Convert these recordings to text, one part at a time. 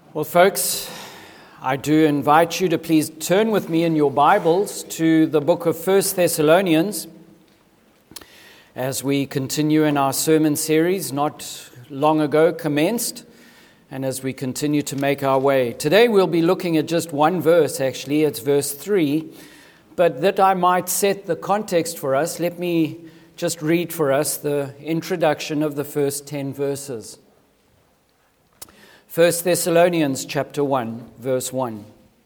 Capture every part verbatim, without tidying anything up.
Well, folks, I do invite you to please turn with me in your Bibles to the book of First Thessalonians as we continue in our sermon series not long ago commenced, and as we continue to make our way. Today we'll be looking at just one verse, actually. It's verse three. But that I might set the context for us, let me just read for us the introduction of the first ten verses. First Thessalonians chapter one, verse one.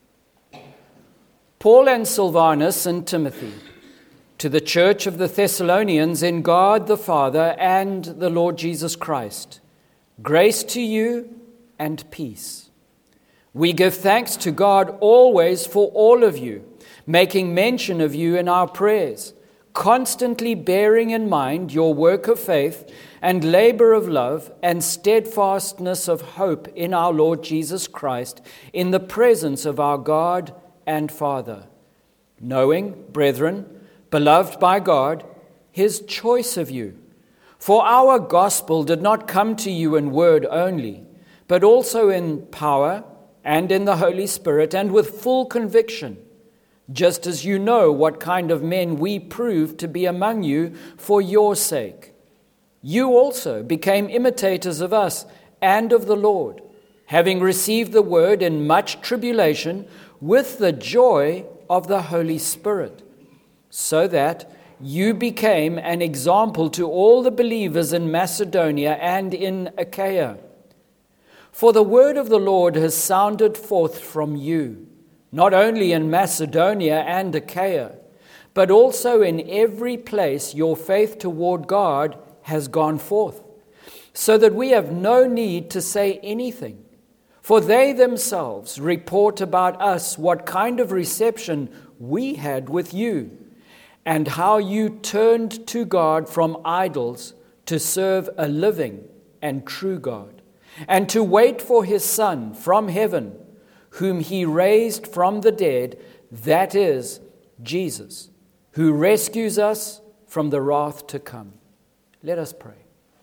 Paul and Silvanus and Timothy, to the church of the Thessalonians in God the Father and the Lord Jesus Christ, grace to you and peace. We give thanks to God always for all of you, making mention of you in our prayers, constantly bearing in mind your work of faith and labor of love and steadfastness of hope in our Lord Jesus Christ, in the presence of our God and Father, knowing, brethren, beloved by God, his choice of you. For our gospel did not come to you in word only, but also in power and in the Holy Spirit and with full conviction, just as you know what kind of men we proved to be among you for your sake. You also became imitators of us and of the Lord, having received the word in much tribulation with the joy of the Holy Spirit, so that you became an example to all the believers in Macedonia and in Achaia. For the word of the Lord has sounded forth from you, not only in Macedonia and Achaia, but also in every place your faith toward God has gone forth, so that we have no need to say anything. For they themselves report about us what kind of reception we had with you, and how you turned to God from idols to serve a living and true God, and to wait for his Son from heaven, whom he raised from the dead, that is, Jesus, who rescues us from the wrath to come. Let us pray.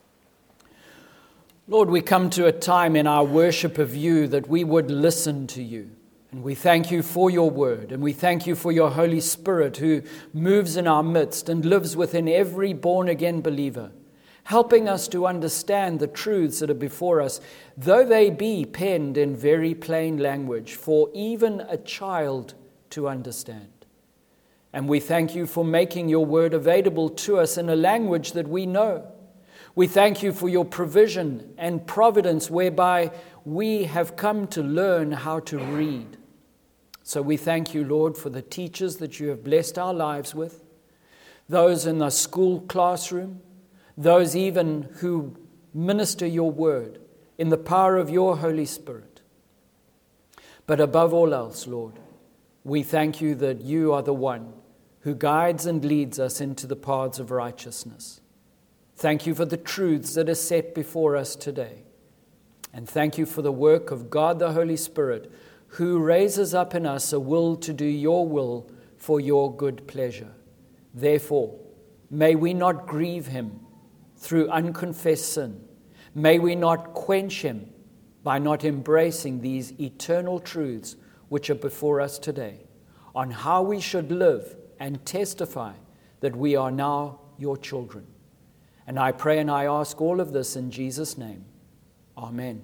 Lord, we come to a time in our worship of you that we would listen to you. And we thank you for your word. And we thank you for your Holy Spirit who moves in our midst and lives within every born-again believer, helping us to understand the truths that are before us, though they be penned in very plain language for even a child to understand. And we thank you for making your word available to us in a language that we know. We thank you for your provision and providence whereby we have come to learn how to read. So we thank you, Lord, for the teachers that you have blessed our lives with, those in the school classroom, those even who minister your word in the power of your Holy Spirit. But above all else, Lord, we thank you that you are the one who guides and leads us into the paths of righteousness. Thank you for the truths that are set before us today. And thank you for the work of God the Holy Spirit, who raises up in us a will to do your will for your good pleasure. Therefore, may we not grieve him through unconfessed sin. May we not quench him by not embracing these eternal truths which are before us today on how we should live and testify that we are now your children. And I pray and I ask all of this in Jesus' name. Amen.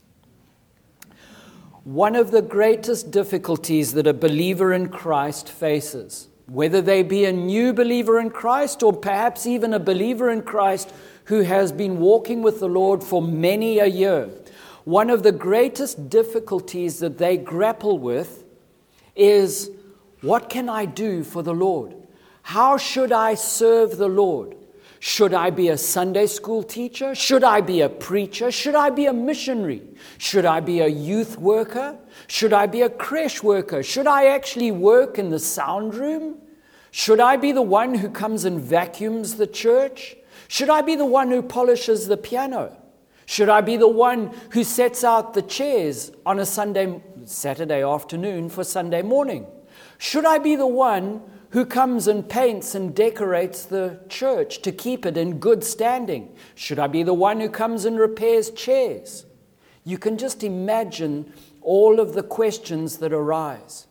One of the greatest difficulties that a believer in Christ faces, whether they be a new believer in Christ or perhaps even a believer in Christ who has been walking with the Lord for many a year, one of the greatest difficulties that they grapple with is, what can I do for the Lord? How should I serve the Lord? Should I be a Sunday school teacher? Should I be a preacher? Should I be a missionary? Should I be a youth worker? Should I be a creche worker? Should I actually work in the sound room? Should I be the one who comes and vacuums the church? Should I be the one who polishes the piano? Should I be the one who sets out the chairs on a Sunday, Saturday afternoon for Sunday morning? Should I be the one who comes and paints and decorates the church to keep it in good standing? Should I be the one who comes and repairs chairs? You can just imagine all of the questions that arise.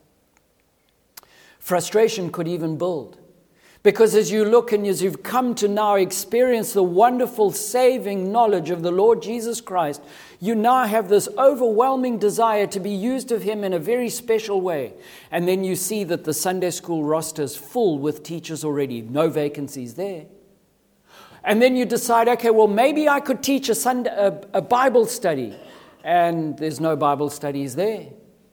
Frustration could even build. Because as you look and as you've come to now experience the wonderful saving knowledge of the Lord Jesus Christ, you now have this overwhelming desire to be used of Him in a very special way. And then you see that the Sunday school roster is full with teachers already, no vacancies there. And then you decide, okay, well, maybe I could teach a, Sunday, a, a Bible study, and there's no Bible studies there.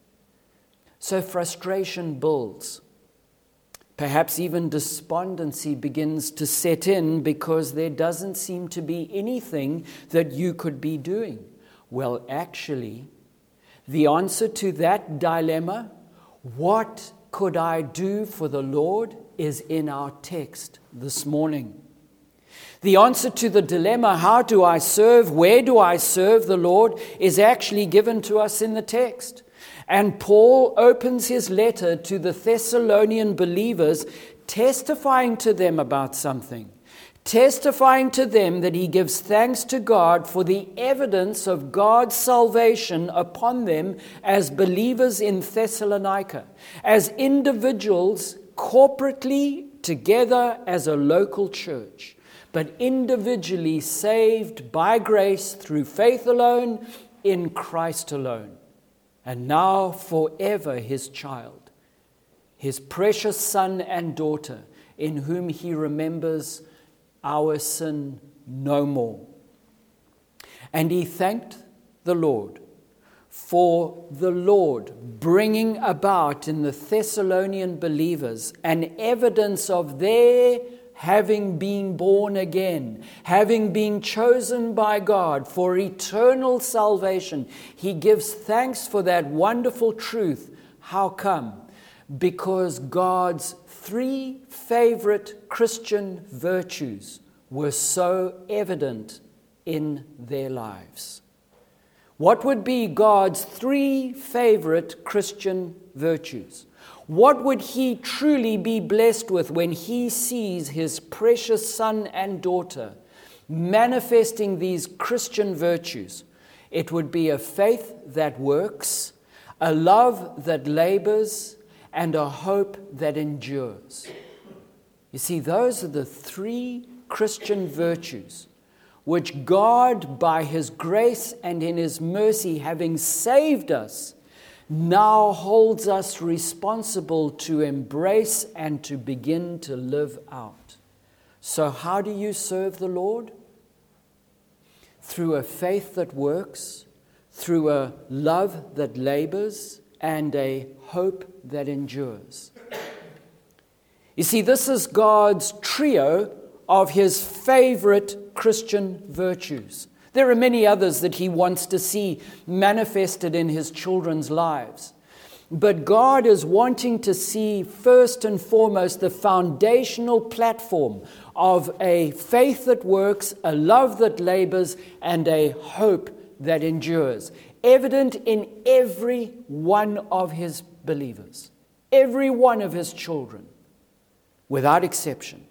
So frustration builds. Perhaps even despondency begins to set in because there doesn't seem to be anything that you could be doing. Well, actually, the answer to that dilemma, what could I do for the Lord, is in our text this morning. The answer to the dilemma, how do I serve, where do I serve the Lord, is actually given to us in the text. And Paul opens his letter to the Thessalonian believers, testifying to them about something. Testifying to them that he gives thanks to God for the evidence of God's salvation upon them as believers in Thessalonica, as individuals corporately together as a local church, but individually saved by grace through faith alone, in Christ alone. And now forever His child, His precious son and daughter, in whom He remembers our sin no more. And he thanked the Lord for the Lord bringing about in the Thessalonian believers an evidence of their having been born again, having been chosen by God for eternal salvation. He gives thanks for that wonderful truth. How come? Because God's three favorite Christian virtues were so evident in their lives. What would be God's three favorite Christian virtues? What would he truly be blessed with when he sees his precious son and daughter manifesting these Christian virtues? It would be a faith that works, a love that labors, and a hope that endures. You see, those are the three Christian virtues which God, by His grace and in His mercy, having saved us, now holds us responsible to embrace and to begin to live out. So how do you serve the Lord? Through a faith that works, through a love that labors, and a hope that endures. You see, this is God's trio of His favorite Christian virtues. There are many others that He wants to see manifested in His children's lives. But God is wanting to see first and foremost the foundational platform of a faith that works, a love that labors, and a hope that endures, evident in every one of His believers, every one of His children, without exception.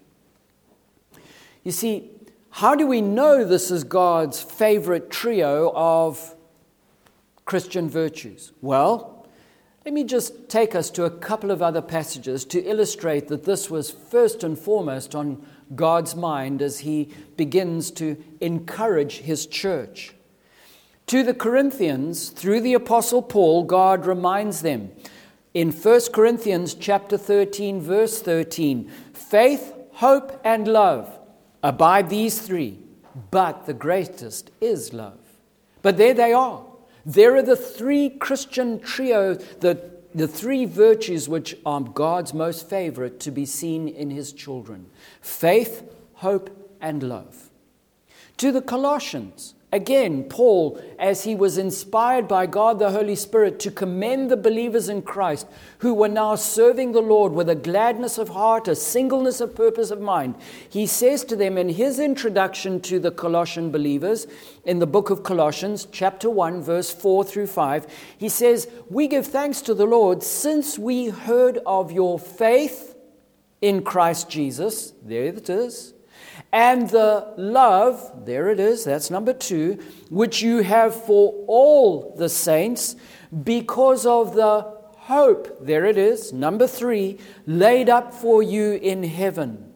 You see, how do we know this is God's favorite trio of Christian virtues? Well, let me just take us to a couple of other passages to illustrate that this was first and foremost on God's mind as He begins to encourage His church. To the Corinthians, through the Apostle Paul, God reminds them in First Corinthians chapter thirteen, verse thirteen, faith, hope, and love. Abide these three, but the greatest is love. But there they are. There are the three Christian trio, the, the three virtues which are God's most favorite to be seen in His children. Faith, hope, and love. To the Colossians, again, Paul, as he was inspired by God the Holy Spirit to commend the believers in Christ who were now serving the Lord with a gladness of heart, a singleness of purpose of mind, he says to them in his introduction to the Colossian believers in the book of Colossians, chapter one, verse four through five, he says, we give thanks to the Lord since we heard of your faith in Christ Jesus, there it is, And the love, there it is, that's number two, which you have for all the saints because of the hope, there it is, number three, laid up for you in heaven.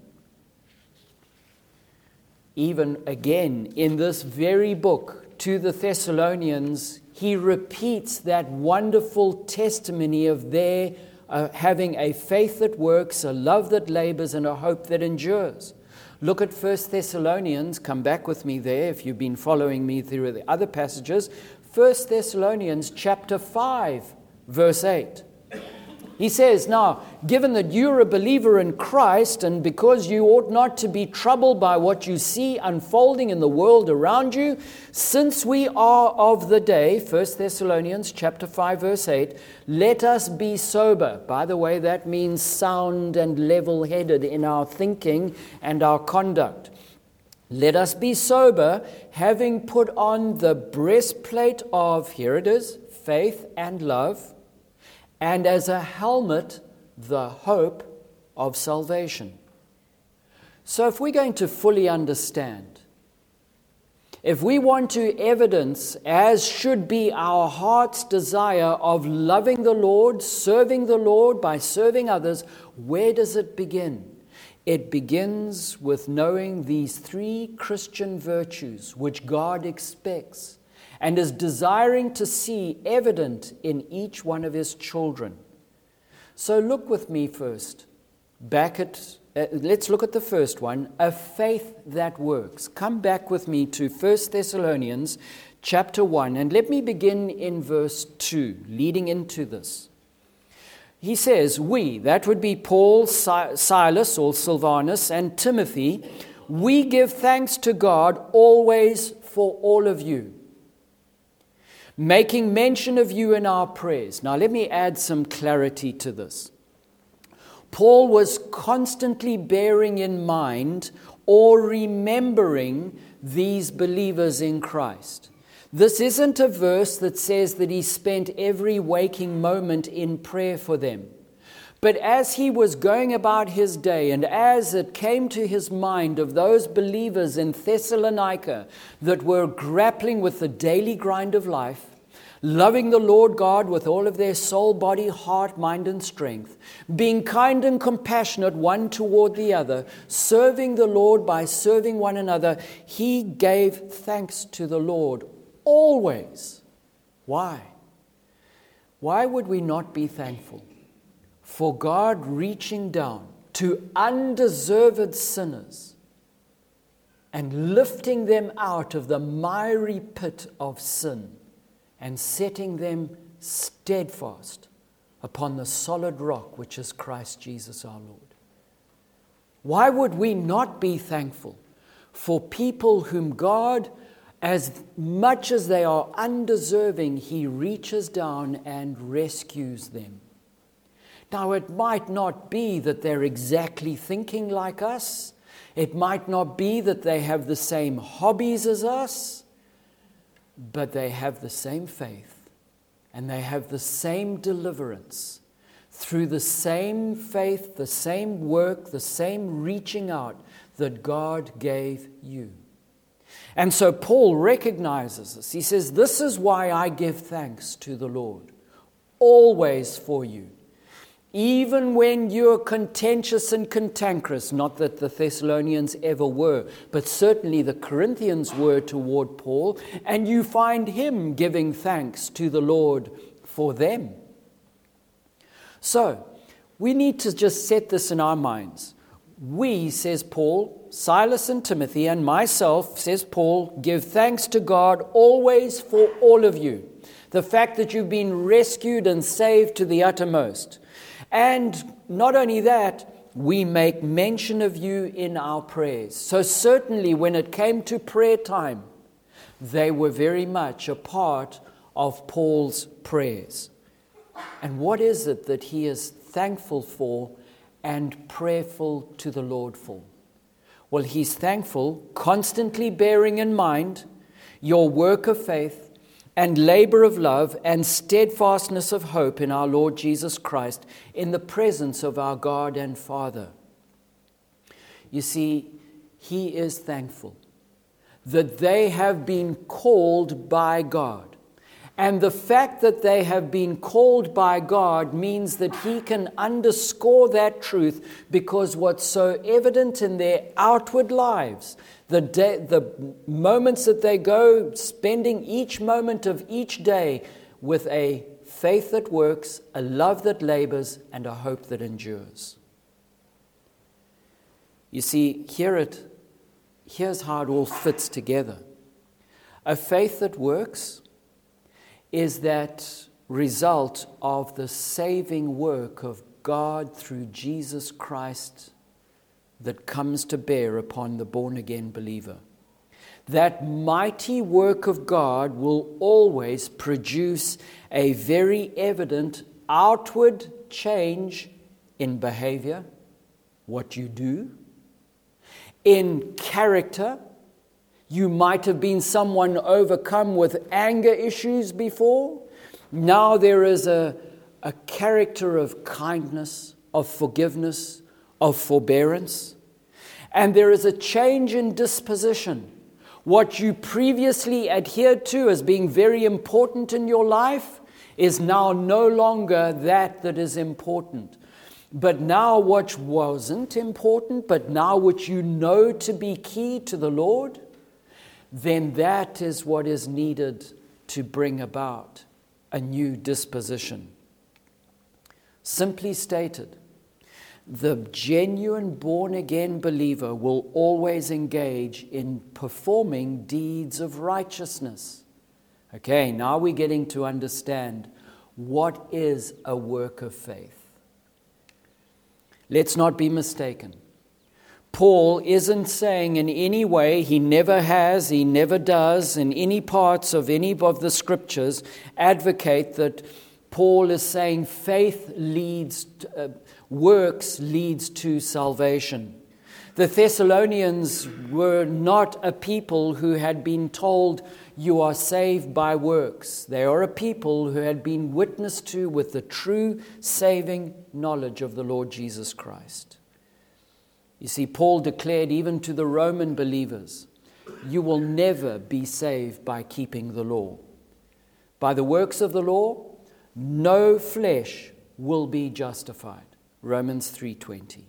Even again, in this very book to the Thessalonians, he repeats that wonderful testimony of their uh, having a faith that works, a love that labors, and a hope that endures. Look at First Thessalonians. Come back with me there if you've been following me through the other passages. First Thessalonians chapter five, verse eight. He says, now, given that you're a believer in Christ, and because you ought not to be troubled by what you see unfolding in the world around you, since we are of the day, First Thessalonians chapter five, verse eight, let us be sober. By the way, that means sound and level-headed in our thinking and our conduct. Let us be sober, having put on the breastplate of, here it is, faith and love, and as a helmet, the hope of salvation. So if we're going to fully understand, if we want to evidence, as should be our heart's desire of loving the Lord, serving the Lord by serving others, where does it begin? It begins with knowing these three Christian virtues which God expects and is desiring to see evident in each one of his children. So look with me first. Back at, uh, let's look at the first one, a faith that works. Come back with me to First Thessalonians chapter one, and let me begin in verse two, leading into this. He says, we, that would be Paul, si- Silas, or Silvanus, and Timothy, we give thanks to God always for all of you, making mention of you in our prayers. Now, let me add some clarity to this. Paul was constantly bearing in mind or remembering these believers in Christ. This isn't a verse that says that he spent every waking moment in prayer for them. But as he was going about his day, and as it came to his mind of those believers in Thessalonica that were grappling with the daily grind of life, loving the Lord God with all of their soul, body, heart, mind, and strength, being kind and compassionate one toward the other, serving the Lord by serving one another, he gave thanks to the Lord always. Why? Why would we not be thankful for God reaching down to undeserved sinners and lifting them out of the miry pit of sin and setting them steadfast upon the solid rock, which is Christ Jesus our Lord? Why would we not be thankful for people whom God, as much as they are undeserving, he reaches down and rescues them? Now, it might not be that they're exactly thinking like us. It might not be that they have the same hobbies as us, but they have the same faith and they have the same deliverance through the same faith, the same work, the same reaching out that God gave you. And so Paul recognizes this. He says, this is why I give thanks to the Lord, always for you. Even when you're contentious and cantankerous, not that the Thessalonians ever were, but certainly the Corinthians were toward Paul, and you find him giving thanks to the Lord for them. So, we need to just set this in our minds. We, says Paul, Silas and Timothy, and myself, says Paul, give thanks to God always for all of you. The fact that you've been rescued and saved to the uttermost. And not only that, we make mention of you in our prayers. So certainly when it came to prayer time, they were very much a part of Paul's prayers. And what is it that he is thankful for and prayerful to the Lord for? Well, he's thankful, constantly bearing in mind your work of faith and labor of love and steadfastness of hope in our Lord Jesus Christ in the presence of our God and Father. You see, he is thankful that they have been called by God. And the fact that they have been called by God means that he can underscore that truth, because what's so evident in their outward lives, the day, the moments that they go, spending each moment of each day with a faith that works, a love that labors, and a hope that endures. You see, here it, here's how it all fits together. A faith that works is that result of the saving work of God through Jesus Christ that comes to bear upon the born-again believer. That mighty work of God will always produce a very evident outward change in behavior, what you do, in character. You might have been someone overcome with anger issues before. Now there is a, a character of kindness, of forgiveness, of forbearance. And there is a change in disposition. What you previously adhered to as being very important in your life is now no longer that that is important. But now what wasn't important, but now what you know to be key to the Lord, then that is what is needed to bring about a new disposition. Simply stated, the genuine born-again believer will always engage in performing deeds of righteousness. Okay, now we're getting to understand what is a work of faith. Let's not be mistaken. Paul isn't saying in any way, he never has, he never does, in any parts of any of the scriptures, advocate that Paul is saying faith leads, to, uh, works leads to salvation. The Thessalonians were not a people who had been told you are saved by works. They are a people who had been witnessed to with the true saving knowledge of the Lord Jesus Christ. You see, Paul declared even to the Roman believers, you will never be saved by keeping the law. By the works of the law, no flesh will be justified. Romans three twenty.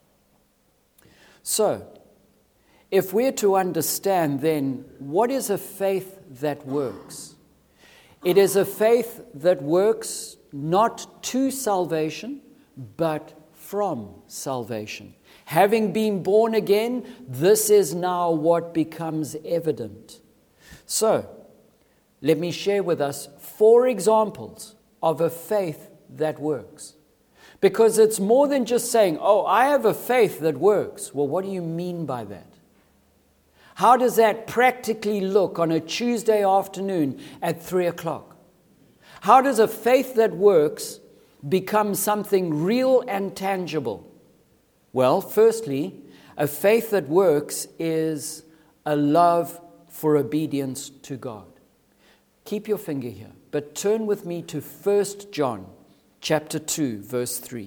So, if we're to understand then, what is a faith that works? It is a faith that works not to salvation, but from salvation. Having been born again, this is now what becomes evident. So, let me share with us four examples of a faith that works. Because it's more than just saying, oh, I have a faith that works. Well, what do you mean by that? How does that practically look on a Tuesday afternoon at three o'clock? How does a faith that works become something real and tangible? Well, firstly, a faith that works is a love for obedience to God. Keep your finger here, but turn with me to First John chapter two, verse three.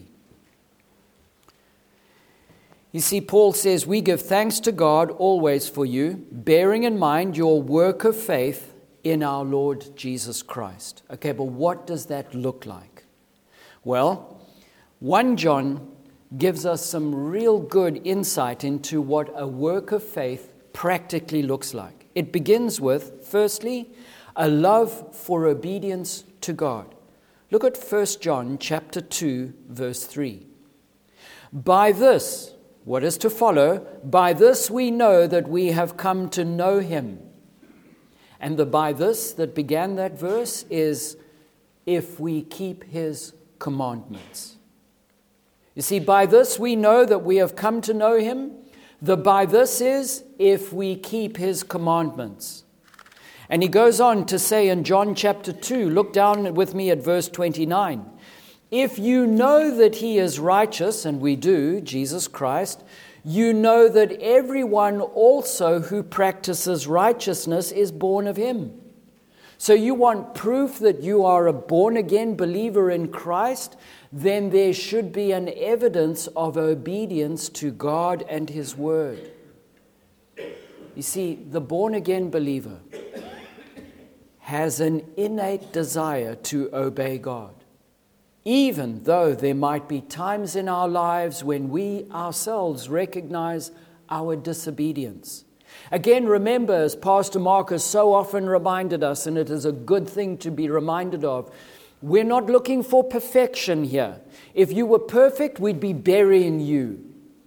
You see, Paul says, we give thanks to God always for you, bearing in mind your work of faith in our Lord Jesus Christ. Okay, but what does that look like? Well, First John gives us some real good insight into what a work of faith practically looks like. It begins with, firstly, a love for obedience to God. Look at First John chapter two, verse three. By this, what is to follow? By this we know that we have come to know him. And the by this that began that verse is if we keep his commandments. You see, by this we know that we have come to know him. The by this is if we keep his commandments. And he goes on to say in John chapter two, look down with me at verse twenty-nine. If you know that he is righteous, and we do, Jesus Christ, you know that everyone also who practices righteousness is born of him. So you want proof that you are a born-again believer in Christ? Then there should be an evidence of obedience to God and his word. You see, the born-again believer has an innate desire to obey God, even though there might be times in our lives when we ourselves recognize our disobedience. Again, remember, as Pastor Mark has so often reminded us, and it is a good thing to be reminded of, we're not looking for perfection here. If you were perfect, we'd be burying you.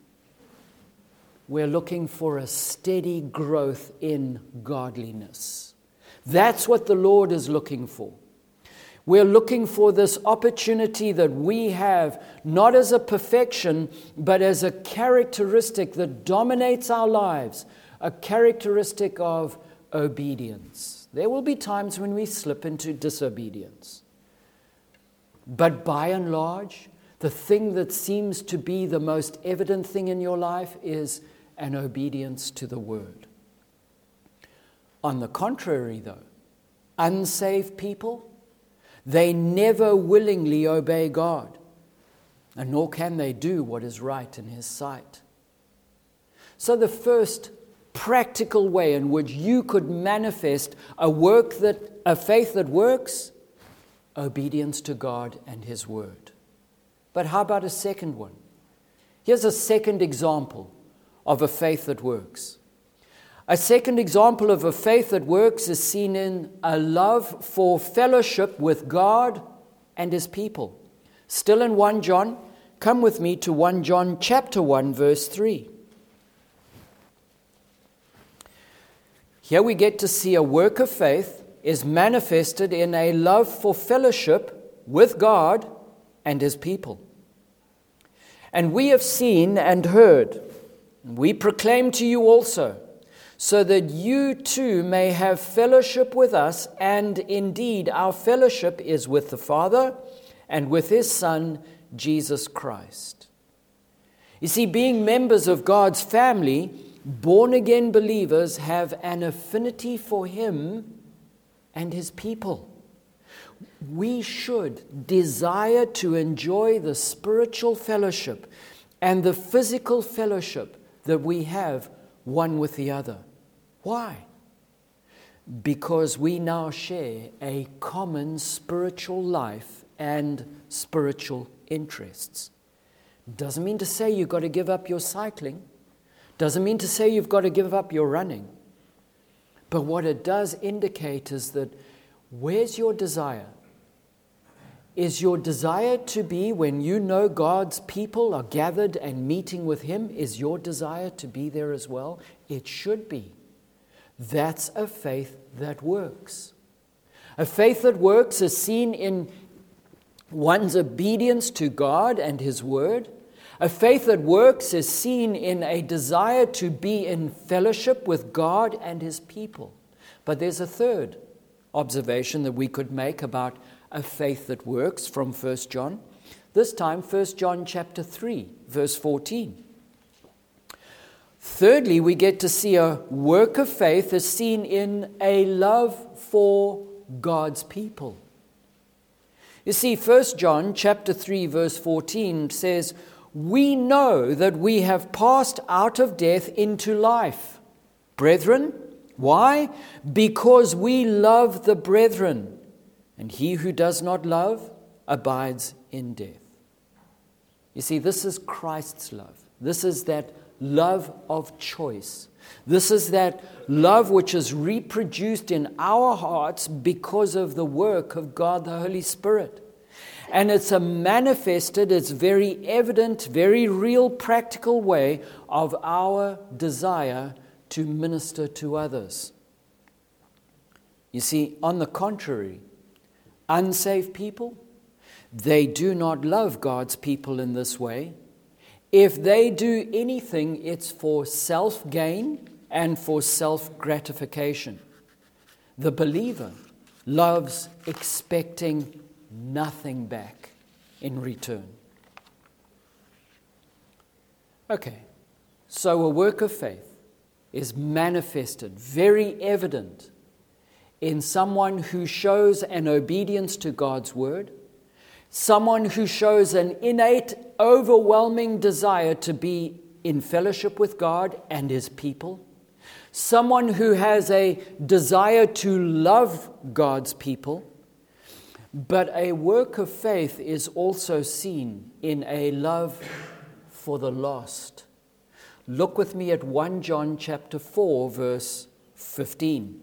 We're looking for a steady growth in godliness. That's what the Lord is looking for. We're looking for this opportunity that we have, not as a perfection, but as a characteristic that dominates our lives, a characteristic of obedience. There will be times when we slip into disobedience. But by and large, the thing that seems to be the most evident thing in your life is an obedience to the Word. On the contrary, though, unsaved people, they never willingly obey God, and nor can they do what is right in His sight. So the first practical way in which you could manifest a work that, a faith that works, obedience to God and His Word. But how about a second one? Here's a second example of a faith that works. A second example of a faith that works is seen in a love for fellowship with God and His people. Still in First John, come with me to First John chapter one, verse three. Here we get to see a work of faith is manifested in a love for fellowship with God and His people. And we have seen and heard, and we proclaim to you also, so that you too may have fellowship with us, and indeed our fellowship is with the Father and with His Son, Jesus Christ. You see, being members of God's family, born-again believers have an affinity for Him and His people. We should desire to enjoy the spiritual fellowship and the physical fellowship that we have one with the other. Why? Because we now share a common spiritual life and spiritual interests. Doesn't mean to say you've got to give up your cycling. Doesn't mean to say you've got to give up your running. But what it does indicate is that where's your desire? Is your desire to be, when you know God's people are gathered and meeting with Him, is your desire to be there as well? It should be. That's a faith that works. A faith that works is seen in one's obedience to God and His Word. A faith that works is seen in a desire to be in fellowship with God and His people. But there's a third observation that we could make about a faith that works from First John. This time, First John chapter three, verse fourteen. Thirdly, we get to see a work of faith is seen in a love for God's people. You see, First John chapter three, verse fourteen says, "We know that we have passed out of death into life. Brethren, why? Because we love the brethren, and he who does not love abides in death." You see, this is Christ's love. This is that love of choice. This is that love which is reproduced in our hearts because of the work of God the Holy Spirit. And it's a manifested, it's very evident, very real, practical way of our desire to minister to others. You see, on the contrary, unsaved people, they do not love God's people in this way. If they do anything, it's for self-gain and for self-gratification. The believer loves expecting nothing back in return. Okay, so a work of faith is manifested, very evident, in someone who shows an obedience to God's word, someone who shows an innate, overwhelming desire to be in fellowship with God and His people, someone who has a desire to love God's people, but a work of faith is also seen in a love for the lost. Look with me at First John chapter four, verse fifteen.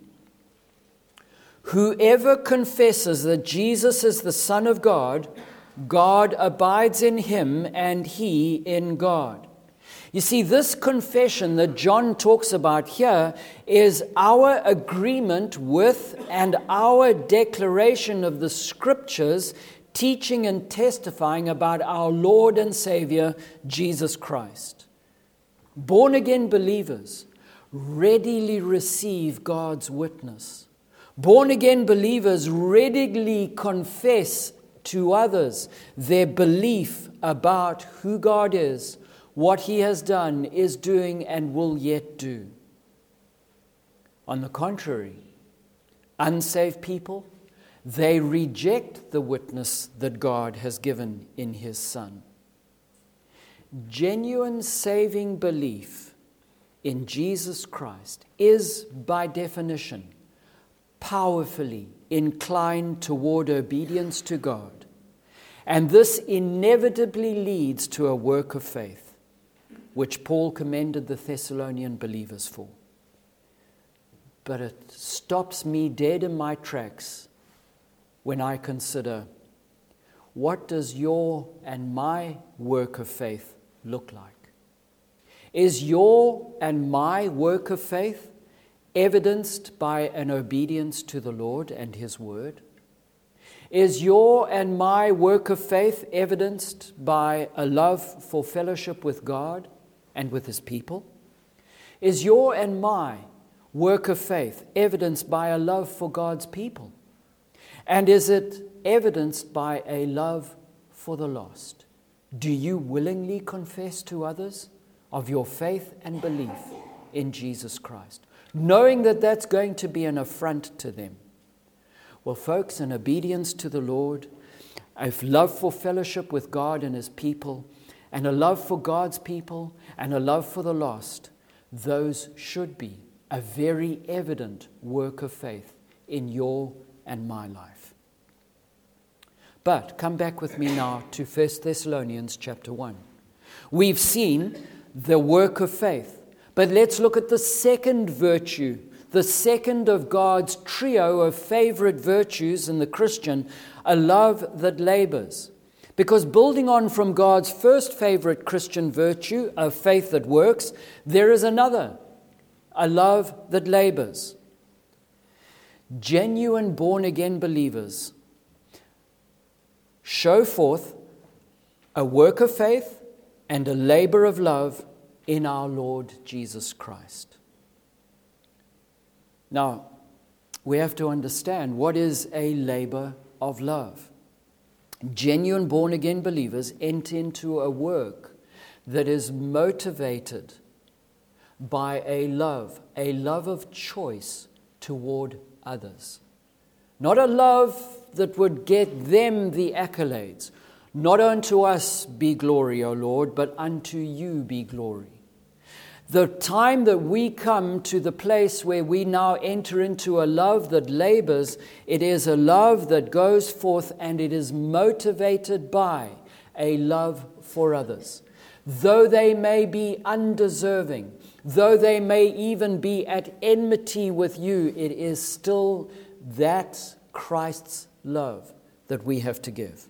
Whoever confesses that Jesus is the Son of God, God abides in him and he in God. You see, this confession that John talks about here is our agreement with and our declaration of the Scriptures teaching and testifying about our Lord and Savior, Jesus Christ. Born-again believers readily receive God's witness. Born-again believers readily confess to others their belief about who God is, what He has done, is doing, and will yet do. On the contrary, unsaved people, they reject the witness that God has given in His Son. Genuine saving belief in Jesus Christ is, by definition, powerfully inclined toward obedience to God. And this inevitably leads to a work of faith, which Paul commended the Thessalonian believers for. But it stops me dead in my tracks when I consider, what does your and my work of faith look like? Is your and my work of faith evidenced by an obedience to the Lord and His Word? Is your and my work of faith evidenced by a love for fellowship with God and with His people? Is your and my work of faith evidenced by a love for God's people? And is it evidenced by a love for the lost? Do you willingly confess to others of your faith and belief in Jesus Christ, knowing that that's going to be an affront to them? Well, folks, in obedience to the Lord, a love for fellowship with God and His people, and a love for God's people, and a love for the lost, those should be a very evident work of faith in your and my life. But come back with me now to First Thessalonians chapter one. We've seen the work of faith, but let's look at the second virtue, the second of God's trio of favorite virtues in the Christian, a love that labors. Because building on from God's first favorite Christian virtue, a faith that works, there is another, a love that labors. Genuine born-again believers show forth a work of faith and a labor of love in our Lord Jesus Christ. Now, we have to understand, what is a labor of love? Genuine born-again believers enter into a work that is motivated by a love, a love of choice toward others. Not a love that would get them the accolades. Not unto us be glory, O Lord, but unto you be glory. The time that we come to the place where we now enter into a love that labors, it is a love that goes forth and it is motivated by a love for others. Though they may be undeserving, though they may even be at enmity with you, it is still that Christ's love that we have to give.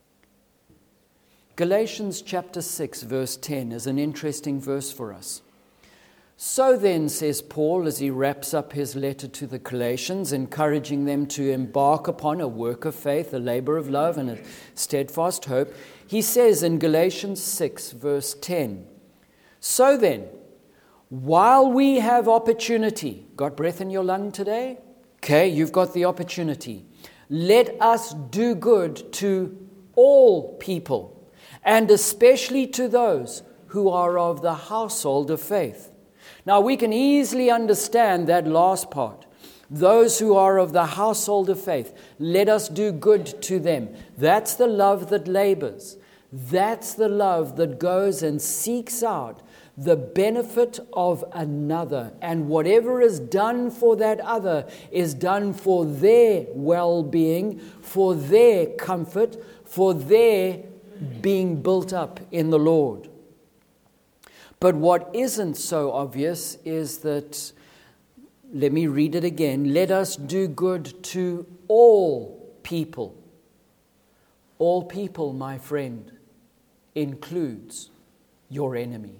Galatians chapter six, verse ten is an interesting verse for us. So then, says Paul, as he wraps up his letter to the Galatians, encouraging them to embark upon a work of faith, a labor of love, and a steadfast hope, he says in Galatians six, verse ten, so then, while we have opportunity, got breath in your lung today? Okay, you've got the opportunity. Let us do good to all people, and especially to those who are of the household of faith. Now, we can easily understand that last part. Those who are of the household of faith, let us do good to them. That's the love that labors. That's the love that goes and seeks out the benefit of another. And whatever is done for that other is done for their well-being, for their comfort, for their being built up in the Lord. But what isn't so obvious is that, let me read it again, let us do good to all people. All people, my friend, includes your enemy.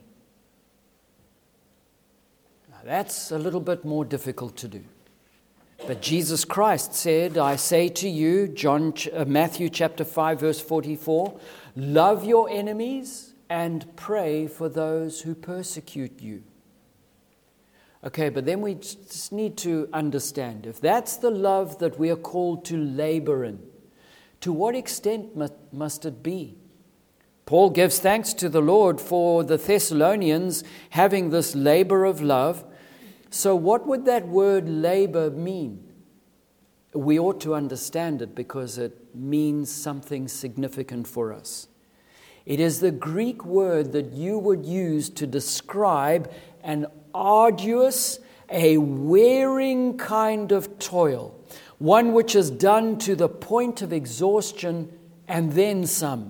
Now that's a little bit more difficult to do. But Jesus Christ said, I say to you, John, uh, Matthew chapter five, verse forty-four, love your enemies and pray for those who persecute you. Okay, but then we just need to understand, if that's the love that we are called to labor in, to what extent must, must it be? Paul gives thanks to the Lord for the Thessalonians having this labor of love. So what would that word labor mean? We ought to understand it because it means something significant for us. It is the Greek word that you would use to describe an arduous, a wearing kind of toil, one which is done to the point of exhaustion and then some.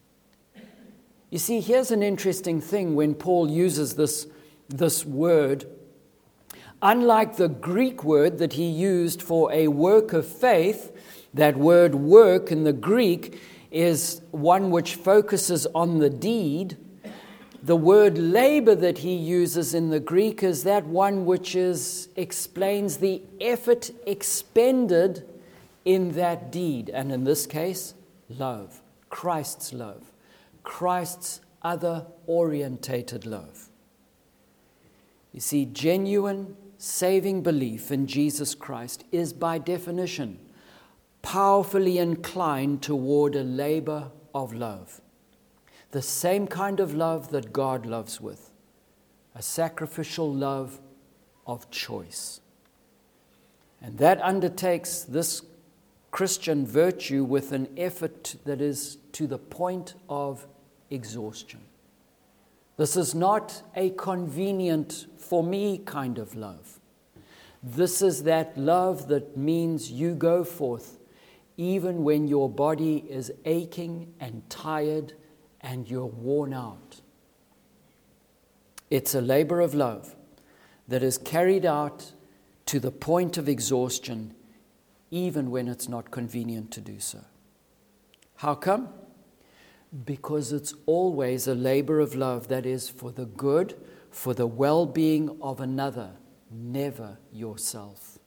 You see, here's an interesting thing when Paul uses this, this word. Unlike the Greek word that he used for a work of faith, that word work in the Greek is one which focuses on the deed. The word labor that he uses in the Greek is that one which is explains the effort expended in that deed. And in this case, love, Christ's love, Christ's other-orientated love. You see, genuine saving belief in Jesus Christ is by definition powerfully inclined toward a labor of love. The same kind of love that God loves with, a sacrificial love of choice. And that undertakes this Christian virtue with an effort that is to the point of exhaustion. This is not a convenient for me kind of love. This is that love that means you go forth even when your body is aching and tired and you're worn out. It's a labor of love that is carried out to the point of exhaustion, even when it's not convenient to do so. How come? Because it's always a labor of love that is for the good, for the well-being of another, never yourself.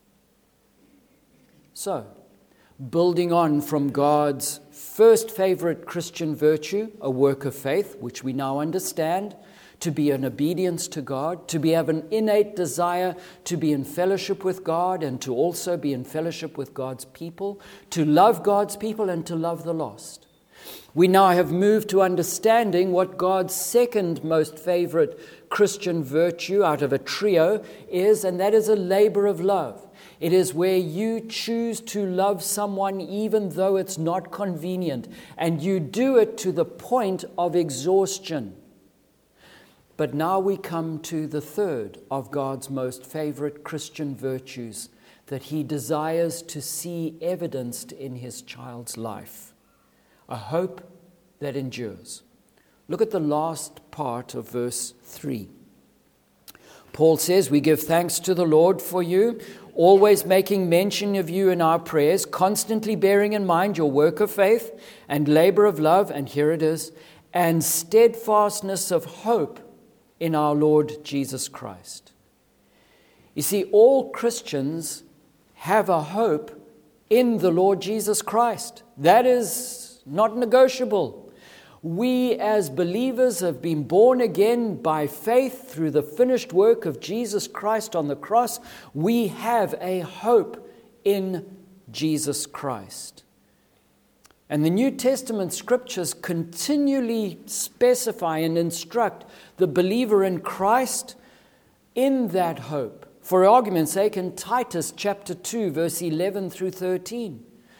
So, building on from God's first favorite Christian virtue, a work of faith, which we now understand, to be an obedience to God, to be have an innate desire to be in fellowship with God and to also be in fellowship with God's people, to love God's people and to love the lost. We now have moved to understanding what God's second most favorite Christian virtue out of a trio is, and that is a labor of love. It is where you choose to love someone even though it's not convenient, and you do it to the point of exhaustion. But now we come to the third of God's most favorite Christian virtues that he desires to see evidenced in his child's life. A hope that endures. Look at the last part of verse three. Paul says, we give thanks to the Lord for you, always making mention of you in our prayers, constantly bearing in mind your work of faith and labor of love, and here it is, and steadfastness of hope in our Lord Jesus Christ. You see, all Christians have a hope in the Lord Jesus Christ. That is not negotiable. We as believers have been born again by faith through the finished work of Jesus Christ on the cross. We have a hope in Jesus Christ. And the New Testament scriptures continually specify and instruct the believer in Christ in that hope. For argument's sake, in Titus chapter two, verse eleven through thirteen.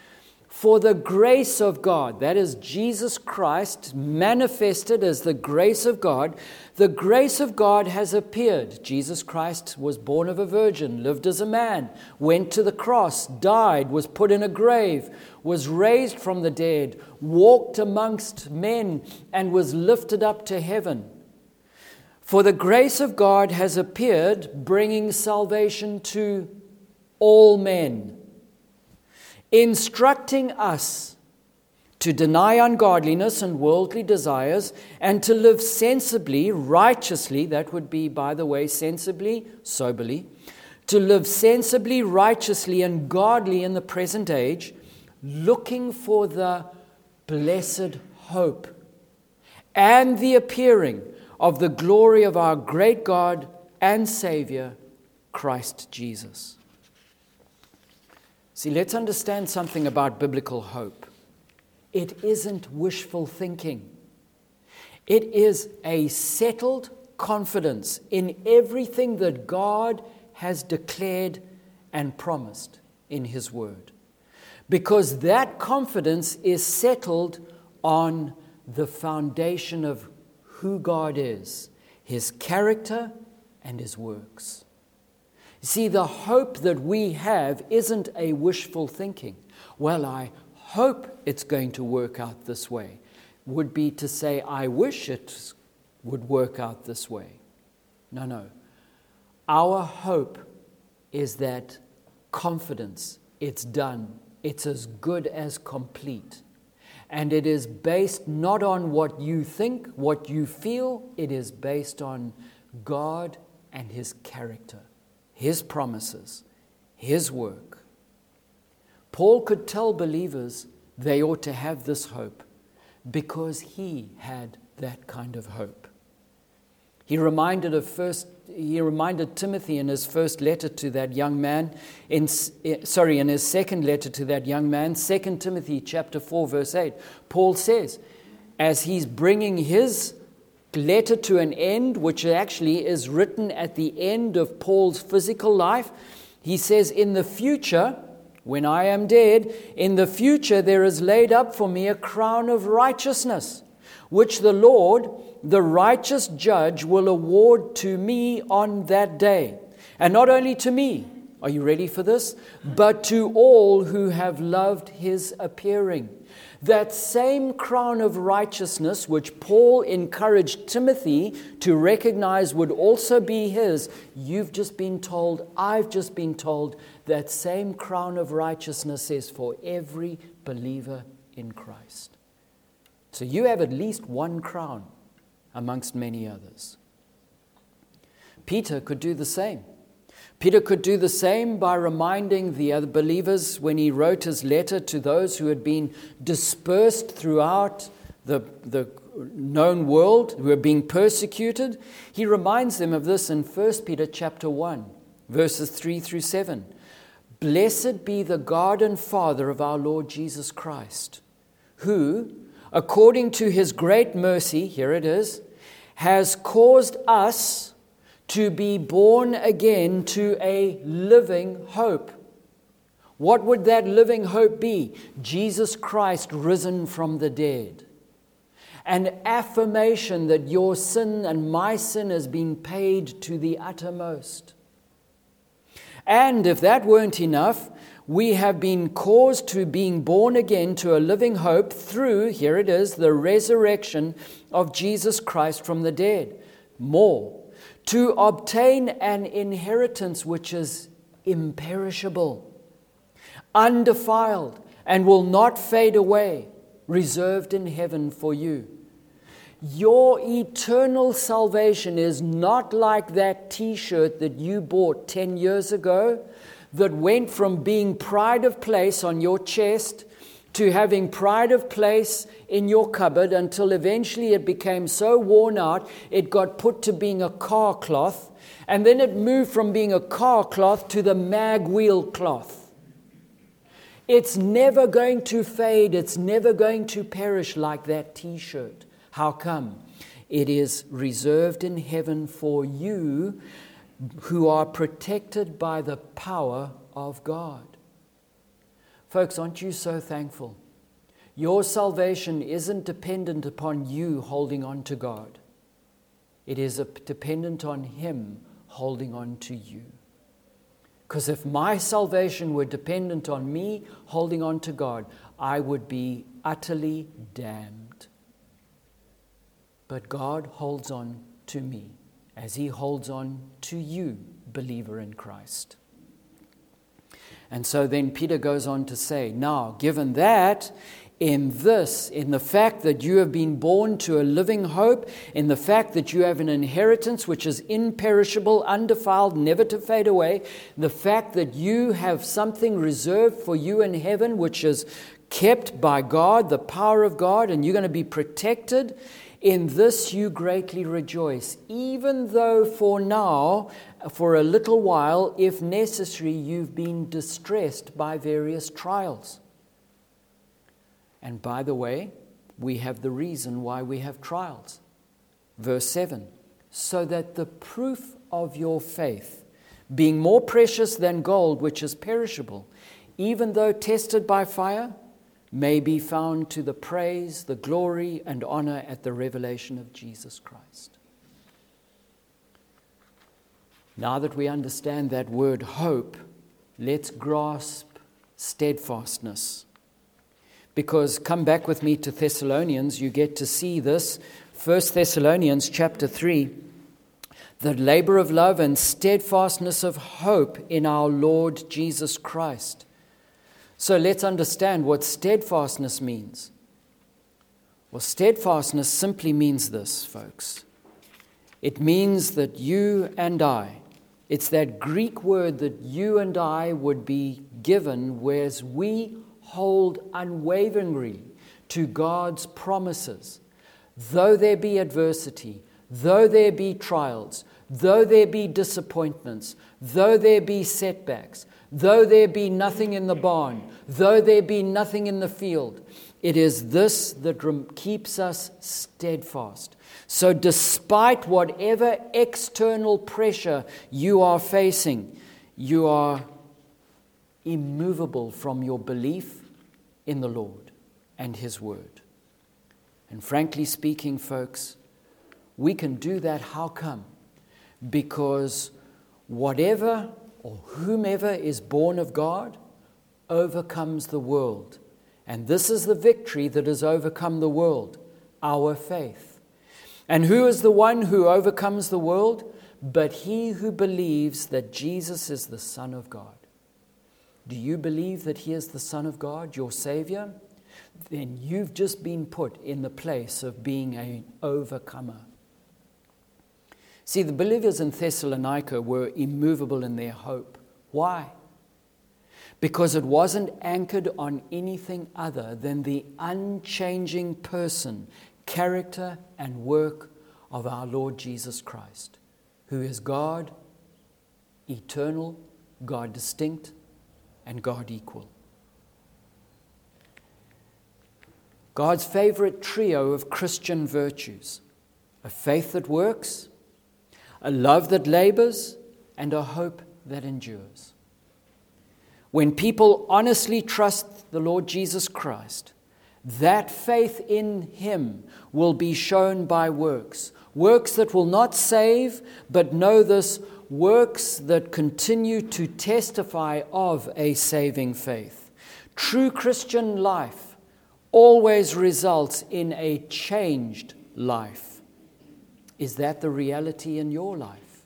For the grace of God, that is Jesus Christ manifested as the grace of God, the grace of God has appeared. Jesus Christ was born of a virgin, lived as a man, went to the cross, died, was put in a grave, was raised from the dead, walked amongst men, and was lifted up to heaven. For the grace of God has appeared, bringing salvation to all men, instructing us to deny ungodliness and worldly desires, and to live sensibly, righteously, that would be, by the way, sensibly, soberly, to live sensibly, righteously, and godly in the present age, looking for the blessed hope and the appearing of the glory of our great God and Savior, Christ Jesus. See, let's understand something about biblical hope. It isn't wishful thinking. It is a settled confidence in everything that God has declared and promised in His Word. Because that confidence is settled on the foundation of who God is, His character and His works. See, the hope that we have isn't a wishful thinking. Well, I hope it's going to work out this way. Would be to say, I wish it would work out this way. No, no. Our hope is that confidence, it's done. It's as good as complete. And it is based not on what you think, what you feel. It is based on God and His character, His promises, His work. Paul could tell believers they ought to have this hope because he had that kind of hope. He reminded of first. He reminded Timothy in his first letter to that young man. In sorry, in his second letter to that young man, Second Timothy chapter four, verse eight. Paul says, as he's bringing his letter to an end, which actually is written at the end of Paul's physical life, he says, in the future, when I am dead, in the future there is laid up for me a crown of righteousness, which the Lord, the righteous judge, will award to me on that day. And not only to me, are you ready for this? But to all who have loved His appearing. That same crown of righteousness which Paul encouraged Timothy to recognize would also be his, you've just been told, I've just been told, that same crown of righteousness is for every believer in Christ. So you have at least one crown amongst many others. Peter could do the same. Peter could do the same by reminding the other believers when he wrote his letter to those who had been dispersed throughout the, the known world, who were being persecuted. He reminds them of this in First Peter chapter one, verses three through seven. Blessed be the God and Father of our Lord Jesus Christ, who, according to His great mercy, here it is, has caused us to be born again to a living hope. What would that living hope be? Jesus Christ risen from the dead. An affirmation that your sin and my sin has been paid to the uttermost. And if that weren't enough, we have been caused to being born again to a living hope through, here it is, the resurrection of Jesus Christ from the dead. More, to obtain an inheritance which is imperishable, undefiled, and will not fade away, reserved in heaven for you. Your eternal salvation is not like that T-shirt that you bought ten years ago that went from being pride of place on your chest to having pride of place in your cupboard until eventually it became so worn out, it got put to being a car cloth, and then it moved from being a car cloth to the mag wheel cloth. It's never going to fade. It's never going to perish like that T-shirt. How come? It is reserved in heaven for you who are protected by the power of God. Folks, aren't you so thankful? Your salvation isn't dependent upon you holding on to God. It is dependent on Him holding on to you. Because if my salvation were dependent on me holding on to God, I would be utterly damned. But God holds on to me as He holds on to you, believer in Christ. And so then Peter goes on to say, now, given that, in this, in the fact that you have been born to a living hope, in the fact that you have an inheritance which is imperishable, undefiled, never to fade away, the fact that you have something reserved for you in heaven which is kept by God, the power of God, and you're going to be protected, in this you greatly rejoice, even though for now, for a little while, if necessary, you've been distressed by various trials. And by the way, we have the reason why we have trials. Verse seven, so that the proof of your faith, being more precious than gold, which is perishable, even though tested by fire, may be found to the praise, the glory, and honor at the revelation of Jesus Christ. Now that we understand that word hope, let's grasp steadfastness. Because come back with me to Thessalonians, you get to see this. First Thessalonians chapter three, the labor of love and steadfastness of hope in our Lord Jesus Christ. So let's understand what steadfastness means. Well, steadfastness simply means this, folks. It means that you and I, it's that Greek word that you and I would be given, whereas we hold unwaveringly to God's promises. Though there be adversity, though there be trials, though there be disappointments, though there be setbacks, though there be nothing in the barn, though there be nothing in the field, it is this that rem- keeps us steadfast. So despite whatever external pressure you are facing, you are immovable from your belief in the Lord and His Word. And frankly speaking, folks, we can do that. How come? Because whatever or whomever is born of God overcomes the world. And this is the victory that has overcome the world, our faith. And who is the one who overcomes the world? But he who believes that Jesus is the Son of God. Do you believe that He is the Son of God, your Savior? Then you've just been put in the place of being an overcomer. See, the believers in Thessalonica were immovable in their hope. Why? Because it wasn't anchored on anything other than the unchanging person, character, and work of our Lord Jesus Christ, who is God, eternal, God distinct, and God equal. God's favorite trio of Christian virtues: a faith that works, a love that labors, and a hope that endures. When people honestly trust the Lord Jesus Christ, that faith in Him will be shown by works. Works that will not save, but know this, works that continue to testify of a saving faith. True Christian life always results in a changed life. Is that the reality in your life?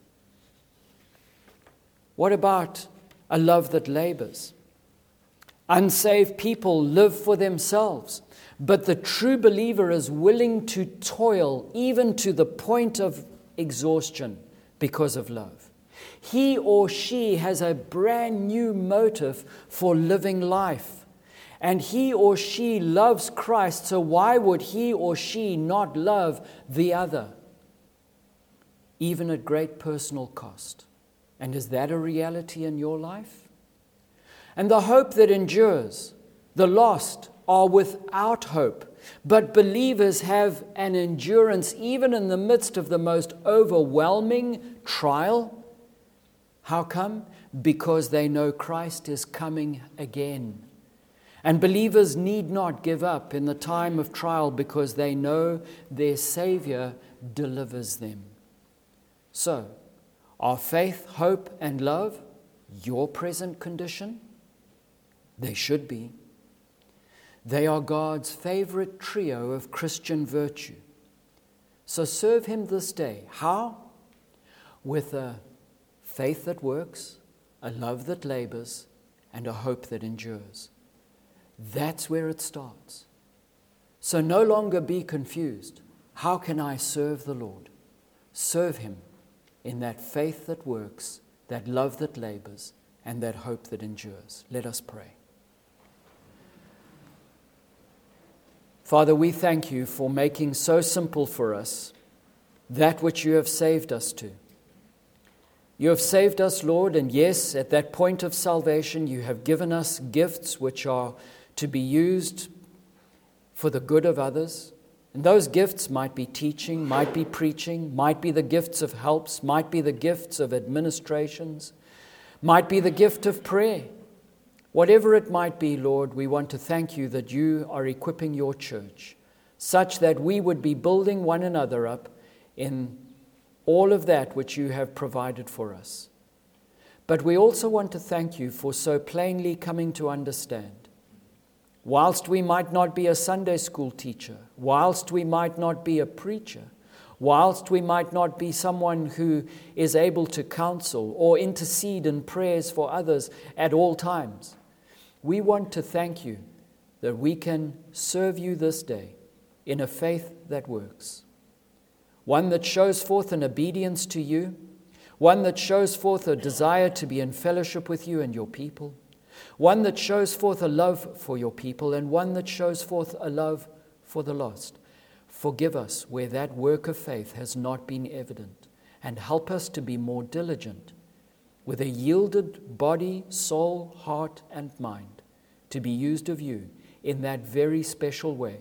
What about a love that labors? Unsaved people live for themselves, but the true believer is willing to toil even to the point of exhaustion because of love. He or she has a brand new motive for living life. And he or she loves Christ, so why would he or she not love the other? Even at great personal cost. And is that a reality in your life? And the hope that endures. The lost are without hope, but believers have an endurance even in the midst of the most overwhelming trial. How come? Because they know Christ is coming again. And believers need not give up in the time of trial because they know their Savior delivers them. So, are faith, hope, and love your present condition? They should be. They are God's favorite trio of Christian virtue. So serve Him this day. How? With a faith that works, a love that labors, and a hope that endures. That's where it starts. So no longer be confused. How can I serve the Lord? Serve Him in that faith that works, that love that labors, and that hope that endures. Let us pray. Father, we thank You for making so simple for us that which You have saved us to. You have saved us, Lord, and yes, at that point of salvation, You have given us gifts which are to be used for the good of others. And those gifts might be teaching, might be preaching, might be the gifts of helps, might be the gifts of administrations, might be the gift of prayer. Whatever it might be, Lord, we want to thank You that You are equipping Your church such that we would be building one another up in all of that which You have provided for us. But we also want to thank You for so plainly coming to understand. Whilst we might not be a Sunday school teacher, whilst we might not be a preacher, whilst we might not be someone who is able to counsel or intercede in prayers for others at all times, we want to thank You that we can serve You this day in a faith that works. One that shows forth an obedience to You, one that shows forth a desire to be in fellowship with You and Your people, one that shows forth a love for Your people, and one that shows forth a love for the lost. Forgive us where that work of faith has not been evident, and help us to be more diligent with a yielded body, soul, heart, and mind to be used of You in that very special way.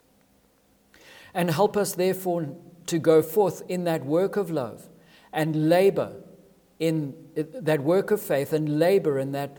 And help us therefore to go forth in that work of love and labor in that work of faith and labor in that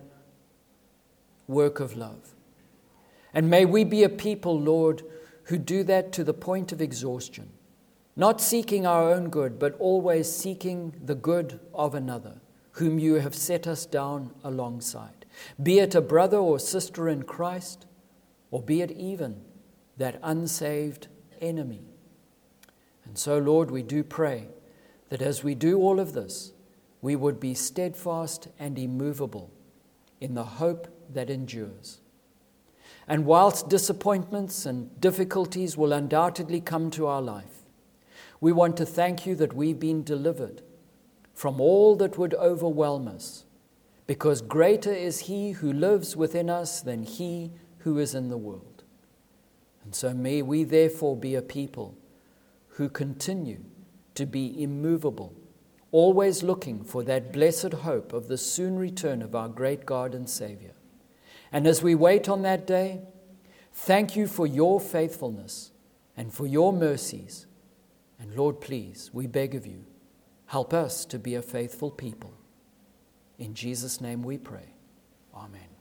work of love. And may we be a people, Lord, who do that to the point of exhaustion, not seeking our own good, but always seeking the good of another, whom You have set us down alongside. Be it a brother or sister in Christ, or be it even that unsaved enemy. And so, Lord, we do pray that as we do all of this, we would be steadfast and immovable in the hope that endures. And whilst disappointments and difficulties will undoubtedly come to our life, we want to thank You that we've been delivered from all that would overwhelm us, because greater is He who lives within us than he who is in the world. And so may we therefore be a people who continue to be immovable, always looking for that blessed hope of the soon return of our great God and Savior. And as we wait on that day, thank You for Your faithfulness and for Your mercies. And Lord, please, we beg of You, help us to be a faithful people. In Jesus' name we pray. Amen.